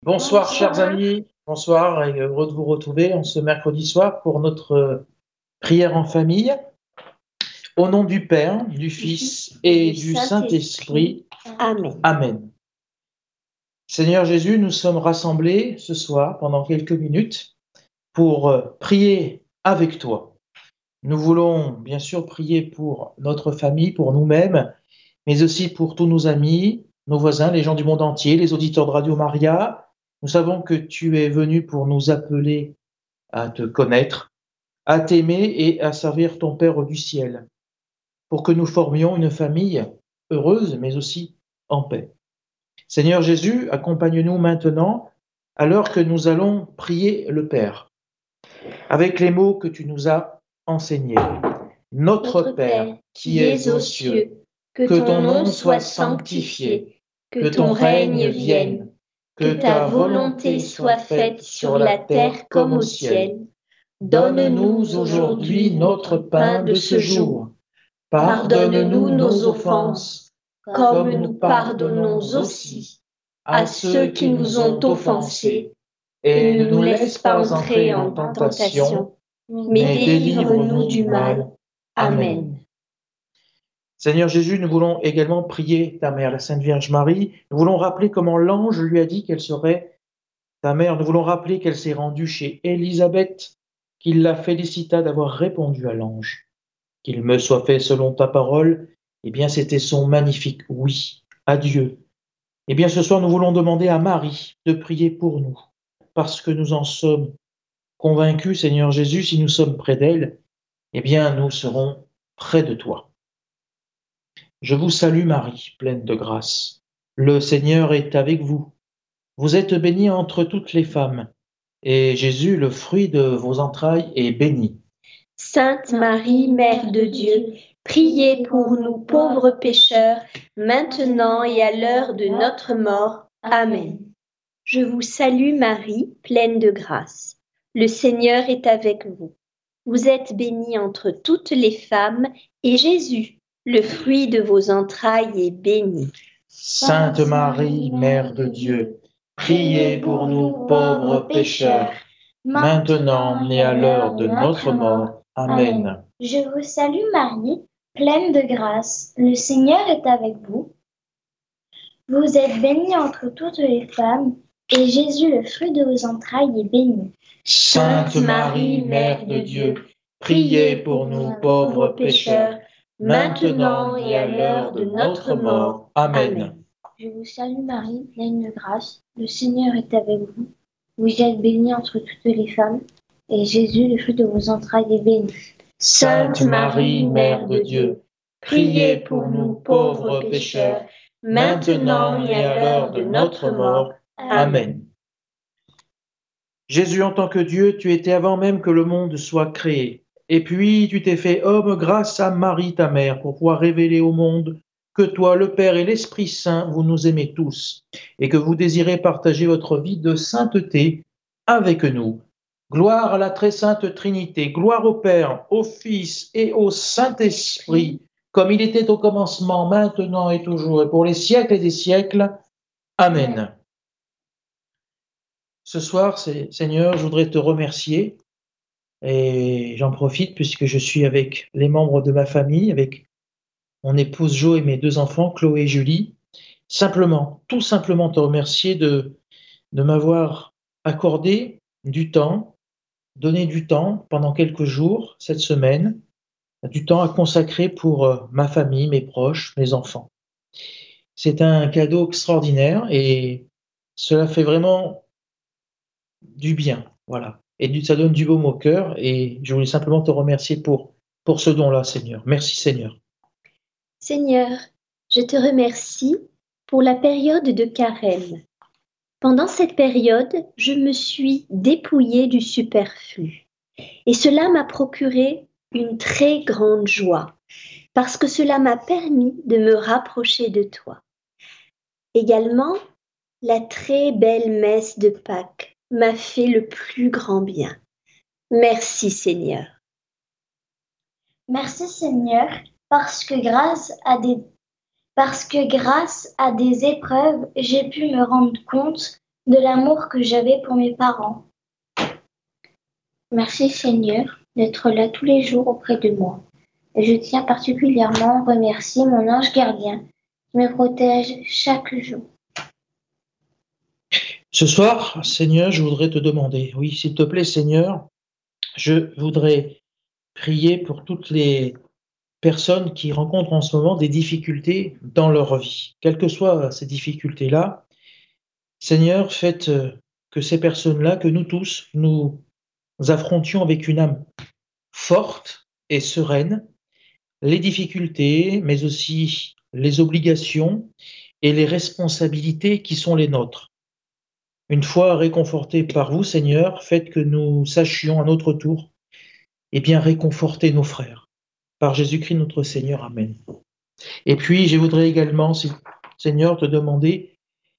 Bonsoir, chers Bonsoir. amis. Bonsoir et heureux de vous retrouver en ce mercredi soir pour notre prière en famille. Au nom du Père, du Fils et du Saint-Esprit. Amen. Amen. Seigneur Jésus, nous sommes rassemblés ce soir pendant quelques minutes pour prier avec toi. Nous voulons bien sûr prier pour notre famille, pour nous-mêmes, mais aussi pour tous nos amis, nos voisins, les gens du monde entier, les auditeurs de Radio Maria. Nous savons que tu es venu pour nous appeler à te connaître, à t'aimer et à servir ton Père du ciel, pour que nous formions une famille heureuse, mais aussi en paix. Seigneur Jésus, accompagne-nous maintenant, alors que nous allons prier le Père, avec les mots que tu nous as enseignés. Notre Père, qui es aux cieux, que ton nom soit sanctifié, que ton règne vienne, que ta volonté soit faite sur la terre comme au ciel. Donne-nous aujourd'hui notre pain de ce jour. Pardonne-nous nos offenses, comme nous pardonnons aussi à ceux qui nous ont offensés. Et ne nous laisse pas entrer en tentation, mais délivre-nous du mal. Amen. Seigneur Jésus, nous voulons également prier ta mère, la Sainte Vierge Marie. Nous voulons rappeler comment l'ange lui a dit qu'elle serait ta mère. Nous voulons rappeler qu'elle s'est rendue chez Élisabeth, qu'il la félicita d'avoir répondu à l'ange. Qu'il me soit fait selon ta parole, eh bien c'était son magnifique oui à Dieu. Eh bien ce soir nous voulons demander à Marie de prier pour nous, parce que nous en sommes convaincus, Seigneur Jésus, si nous sommes près d'elle, eh bien nous serons près de toi. Je vous salue Marie, pleine de grâce. Le Seigneur est avec vous. Vous êtes bénie entre toutes les femmes, et Jésus, le fruit de vos entrailles, est béni. Sainte Marie, Mère de Dieu, priez pour nous pauvres pécheurs, maintenant et à l'heure de notre mort. Amen. Je vous salue Marie, pleine de grâce. Le Seigneur est avec vous. Vous êtes bénie entre toutes les femmes, et Jésus, le fruit de vos entrailles, est béni. Sainte Marie, Mère de Dieu, priez pour nous pauvres pécheurs, maintenant et à l'heure de notre mort. Amen. Je vous salue Marie, pleine de grâce. Le Seigneur est avec vous. Vous êtes bénie entre toutes les femmes, et Jésus, le fruit de vos entrailles, est béni. Sainte Marie, Mère de Dieu, priez pour nous pauvres pécheurs, maintenant et à l'heure de notre mort. Amen. Je vous salue Marie, pleine de grâce. Le Seigneur est avec vous. Vous êtes bénie entre toutes les femmes, et Jésus, le fruit de vos entrailles, est béni. Sainte Marie, Mère de Dieu, priez pour nous pauvres pécheurs, maintenant et à l'heure de notre mort. Amen. Jésus, en tant que Dieu, tu étais avant même que le monde soit créé. Et puis, tu t'es fait homme grâce à Marie, ta mère, pour pouvoir révéler au monde que toi, le Père et l'Esprit Saint, vous nous aimez tous et que vous désirez partager votre vie de sainteté avec nous. Gloire à la très sainte Trinité, gloire au Père, au Fils et au Saint-Esprit, comme il était au commencement, maintenant et toujours, et pour les siècles et des siècles. Amen. Ce soir, Seigneur, je voudrais te remercier et j'en profite puisque je suis avec les membres de ma famille, avec mon épouse Jo et mes deux enfants, Chloé et Julie. Simplement, tout simplement te remercier de m'avoir accordé du temps, donné du temps pendant quelques jours, cette semaine, du temps à consacrer pour ma famille, mes proches, mes enfants. C'est un cadeau extraordinaire et cela fait vraiment du bien, voilà. Et ça donne du baume au cœur et je voulais simplement te remercier pour ce don-là, Seigneur. Merci, Seigneur. Seigneur, je te remercie pour la période de carême. Pendant cette période, je me suis dépouillée du superflu. Et cela m'a procuré une très grande joie, parce que cela m'a permis de me rapprocher de toi. Également, la très belle messe de Pâques m'a fait le plus grand bien. Merci Seigneur. Merci Seigneur, parce que grâce à des épreuves, j'ai pu me rendre compte de l'amour que j'avais pour mes parents. Merci Seigneur d'être là tous les jours auprès de moi. Et je tiens particulièrement à remercier mon ange gardien qui me protège chaque jour. Ce soir, Seigneur, je voudrais te demander, oui, s'il te plaît, Seigneur, je voudrais prier pour toutes les personnes qui rencontrent en ce moment des difficultés dans leur vie. Quelles que soient ces difficultés-là, Seigneur, faites que ces personnes-là, que nous tous, nous affrontions avec une âme forte et sereine les difficultés, mais aussi les obligations et les responsabilités qui sont les nôtres. Une fois réconfortés par vous, Seigneur, faites que nous sachions à notre tour bien réconforter nos frères. Par Jésus-Christ notre Seigneur. Amen. Et puis, je voudrais également, Seigneur, te demander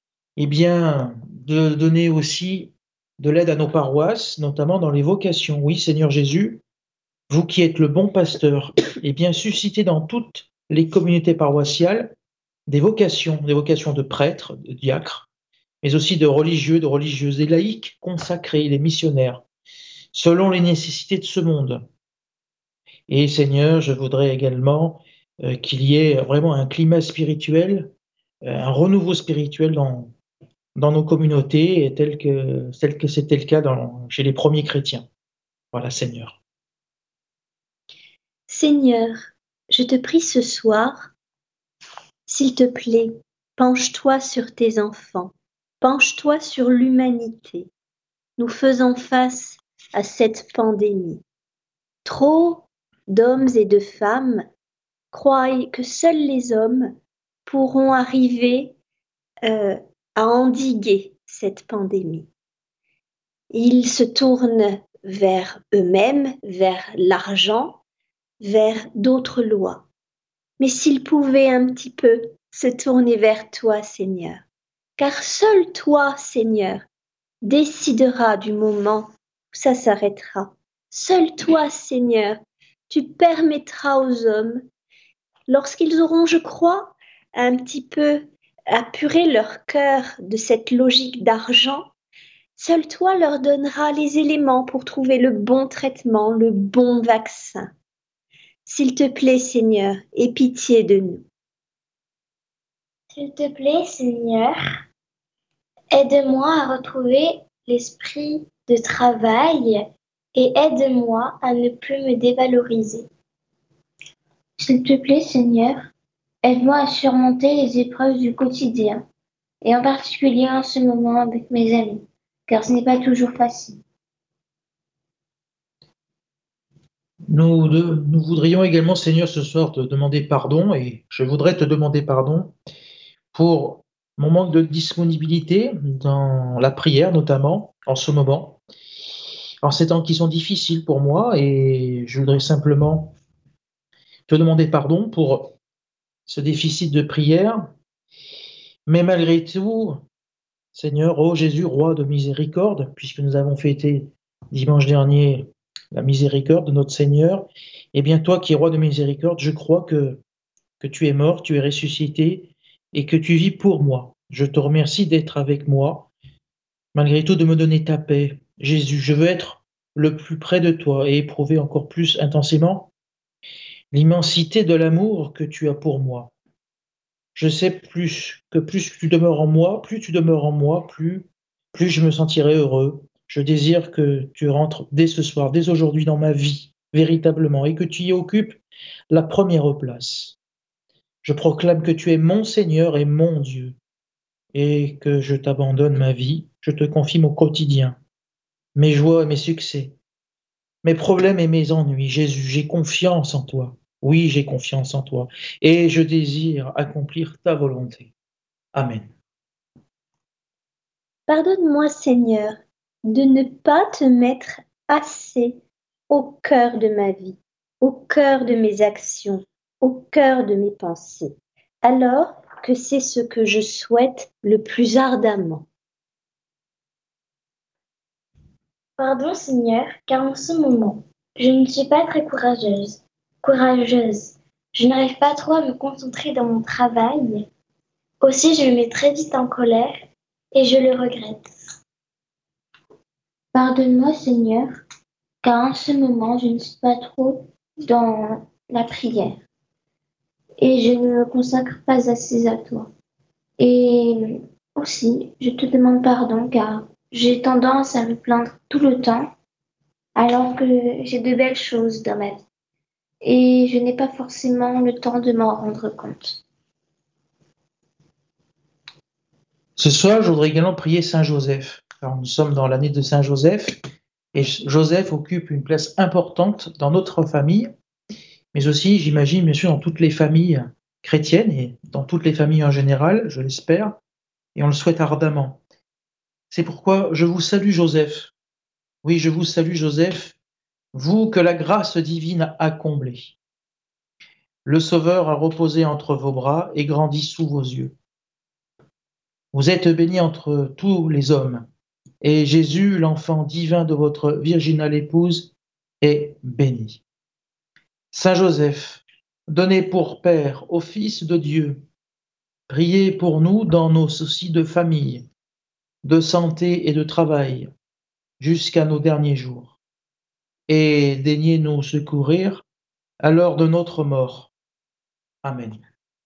de donner aussi de l'aide à nos paroisses, notamment dans les vocations. Oui, Seigneur Jésus, vous qui êtes le bon pasteur, suscitez dans toutes les communautés paroissiales des vocations de prêtres, de diacres, mais aussi de religieux, de religieuses, des laïcs consacrés, des missionnaires, selon les nécessités de ce monde. Et Seigneur, je voudrais également qu'il y ait vraiment un climat spirituel, un renouveau spirituel dans nos communautés, tel que c'était le cas chez les premiers chrétiens. Voilà, Seigneur. Seigneur, je te prie ce soir, s'il te plaît, penche-toi sur tes enfants, penche-toi sur l'humanité. Nous faisons face à cette pandémie. Trop d'hommes et de femmes croient que seuls les hommes pourront arriver à endiguer cette pandémie. Ils se tournent vers eux-mêmes, vers l'argent, vers d'autres lois. Mais s'ils pouvaient un petit peu se tourner vers toi, Seigneur, car seul toi, Seigneur, décideras du moment où ça s'arrêtera. Seul toi, Seigneur, tu permettras aux hommes, lorsqu'ils auront, je crois, un petit peu apuré leur cœur de cette logique d'argent, seul toi leur donneras les éléments pour trouver le bon traitement, le bon vaccin. S'il te plaît, Seigneur, aie pitié de nous. S'il te plaît, Seigneur, aide-moi à retrouver l'esprit de travail et aide-moi à ne plus me dévaloriser. S'il te plaît, Seigneur, aide-moi à surmonter les épreuves du quotidien, et en particulier en ce moment avec mes amis, car ce n'est pas toujours facile. Nous voudrions également, Seigneur, ce soir te demander pardon, et je voudrais te demander pardon pour mon manque de disponibilité dans la prière, notamment en ce moment, en ces temps qui sont difficiles pour moi, et je voudrais simplement te demander pardon pour ce déficit de prière, mais malgré tout, Seigneur, ô Jésus, roi de miséricorde, puisque nous avons fêté dimanche dernier la miséricorde de notre Seigneur, toi qui es roi de miséricorde, je crois que tu es mort, tu es ressuscité et que tu vis pour moi. Je te remercie d'être avec moi, malgré tout de me donner ta paix. Jésus, je veux être le plus près de toi et éprouver encore plus intensément l'immensité de l'amour que tu as pour moi. Je sais plus tu demeures en moi, plus tu demeures en moi, plus je me sentirai heureux. Je désire que tu rentres dès ce soir, dès aujourd'hui dans ma vie, véritablement, et que tu y occupes la première place. Je proclame que tu es mon Seigneur et mon Dieu, et que je t'abandonne ma vie, je te confie mon quotidien, mes joies et mes succès, mes problèmes et mes ennuis. Jésus, j'ai confiance en toi. Oui, j'ai confiance en toi, et je désire accomplir ta volonté. Amen. Pardonne-moi, Seigneur, de ne pas te mettre assez au cœur de ma vie, au cœur de mes actions, au cœur de mes pensées, alors que c'est ce que je souhaite le plus ardemment. Pardon, Seigneur, car en ce moment, je ne suis pas très courageuse. Je n'arrive pas trop à me concentrer dans mon travail. Aussi, je me mets très vite en colère et je le regrette. Pardonne-moi, Seigneur, car en ce moment, je ne suis pas trop dans la prière et je ne me consacre pas assez à toi. Et aussi, je te demande pardon car j'ai tendance à me plaindre tout le temps alors que j'ai de belles choses dans ma vie et je n'ai pas forcément le temps de m'en rendre compte. Ce soir, je voudrais également prier Saint Joseph. Alors, nous sommes dans l'année de Saint Joseph et Joseph occupe une place importante dans notre famille, mais aussi, j'imagine, bien sûr, dans toutes les familles chrétiennes et dans toutes les familles en général, je l'espère, et on le souhaite ardemment. C'est pourquoi je vous salue, Joseph. Oui, je vous salue, Joseph, vous que la grâce divine a comblé. Le Sauveur a reposé entre vos bras et grandi sous vos yeux. Vous êtes béni entre tous les hommes, et Jésus, l'enfant divin de votre virginale épouse, est béni. Saint Joseph, donnez pour Père au Fils de Dieu, priez pour nous dans nos soucis de famille, de santé et de travail, jusqu'à nos derniers jours. Et daignez nous secourir à l'heure de notre mort. Amen.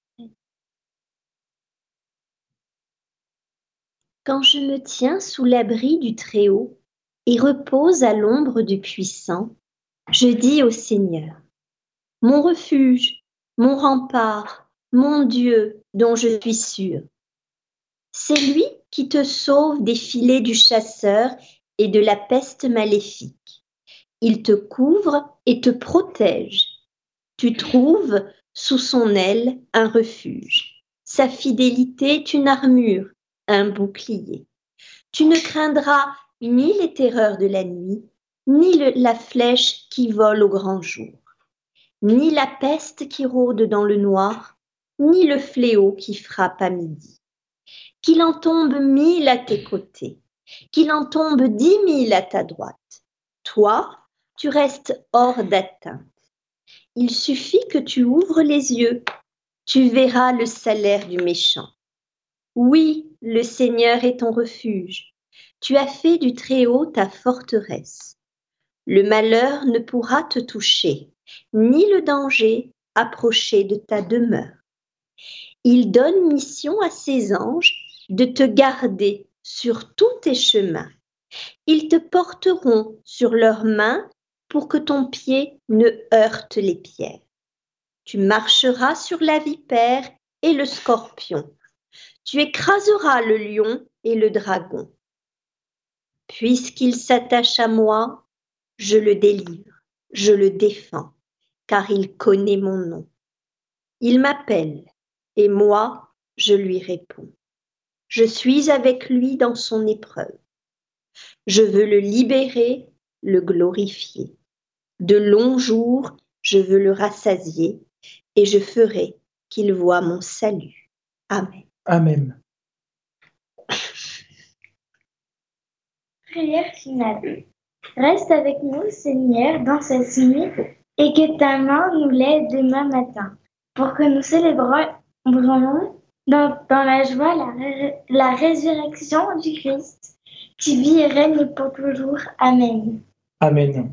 Quand je me tiens sous l'abri du Très-Haut et repose à l'ombre du Puissant, je dis au Seigneur, mon refuge, mon rempart, mon Dieu dont je suis sûr. C'est lui qui te sauve des filets du chasseur et de la peste maléfique. Il te couvre et te protège. Tu trouves sous son aile un refuge. Sa fidélité est une armure, un bouclier. Tu ne craindras ni les terreurs de la nuit, ni la flèche qui vole au grand jour, ni la peste qui rôde dans le noir, ni le fléau qui frappe à midi. Qu'il en tombe 1000 à tes côtés, qu'il en tombe 10 000 à ta droite. Toi, tu restes hors d'atteinte. Il suffit que tu ouvres les yeux, tu verras le salaire du méchant. Oui, le Seigneur est ton refuge. Tu as fait du Très-Haut ta forteresse. Le malheur ne pourra te toucher, ni le danger approcher de ta demeure. Il donne mission à ses anges de te garder sur tous tes chemins. Ils te porteront sur leurs mains pour que ton pied ne heurte les pierres. Tu marcheras sur la vipère et le scorpion. Tu écraseras le lion et le dragon. Puisqu'il s'attache à moi, je le délivre, je le défends, car il connaît mon nom. Il m'appelle, et moi, je lui réponds. Je suis avec lui dans son épreuve. Je veux le libérer, le glorifier. De longs jours, je veux le rassasier, et je ferai qu'il voie mon salut. Amen. Amen. Prière finale. Reste avec nous, Seigneur, dans cette nuit et que ta main nous l'aide demain matin pour que nous célébrons dans la joie la résurrection du Christ qui vit et règne pour toujours. Amen. Amen.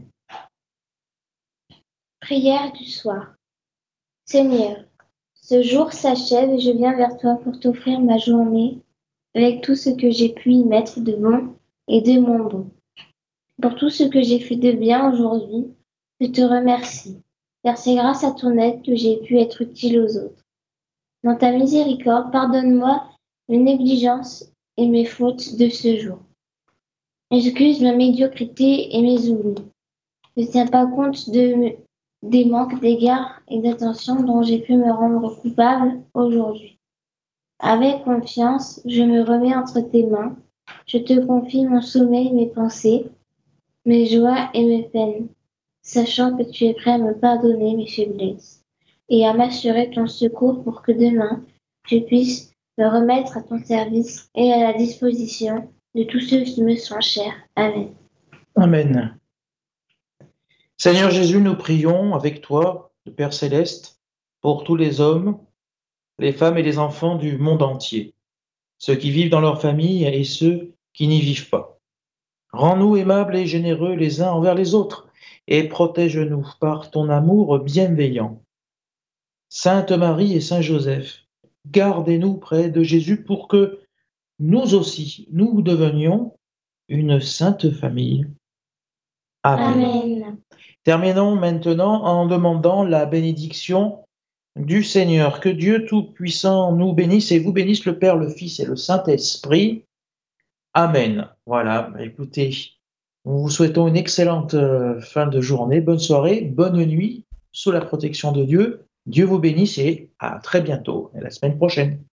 Prière du soir. Seigneur, ce jour s'achève et je viens vers toi pour t'offrir ma journée avec tout ce que j'ai pu y mettre de bon et de moins bon. Pour tout ce que j'ai fait de bien aujourd'hui, je te remercie, car c'est grâce à ton aide que j'ai pu être utile aux autres. Dans ta miséricorde, pardonne-moi mes négligences et mes fautes de ce jour. Excuse ma médiocrité et mes oublis. Je ne tiens pas compte des manques d'égards et d'attention dont j'ai pu me rendre coupable aujourd'hui. Avec confiance, je me remets entre tes mains. Je te confie mon sommeil, mes pensées, mes joies et mes peines, sachant que tu es prêt à me pardonner mes faiblesses et à m'assurer ton secours pour que demain, je puisse me remettre à ton service et à la disposition de tous ceux qui me sont chers. Amen. Amen. Seigneur Jésus, nous prions avec toi, le Père céleste, pour tous les hommes, les femmes et les enfants du monde entier. ceux qui vivent dans leur famille et ceux qui n'y vivent pas. Rends-nous aimables et généreux les uns envers les autres, et protège-nous par ton amour bienveillant. Sainte Marie et Saint Joseph, gardez-nous près de Jésus pour que nous aussi, nous devenions une sainte famille. Amen. Amen. Terminons maintenant en demandant la bénédiction du Seigneur. Que Dieu Tout-Puissant nous bénisse et vous bénisse le Père, le Fils et le Saint-Esprit. Amen. Voilà, écoutez, nous vous souhaitons une excellente fin de journée, bonne soirée, bonne nuit, sous la protection de Dieu. Dieu vous bénisse et à très bientôt, et la semaine prochaine.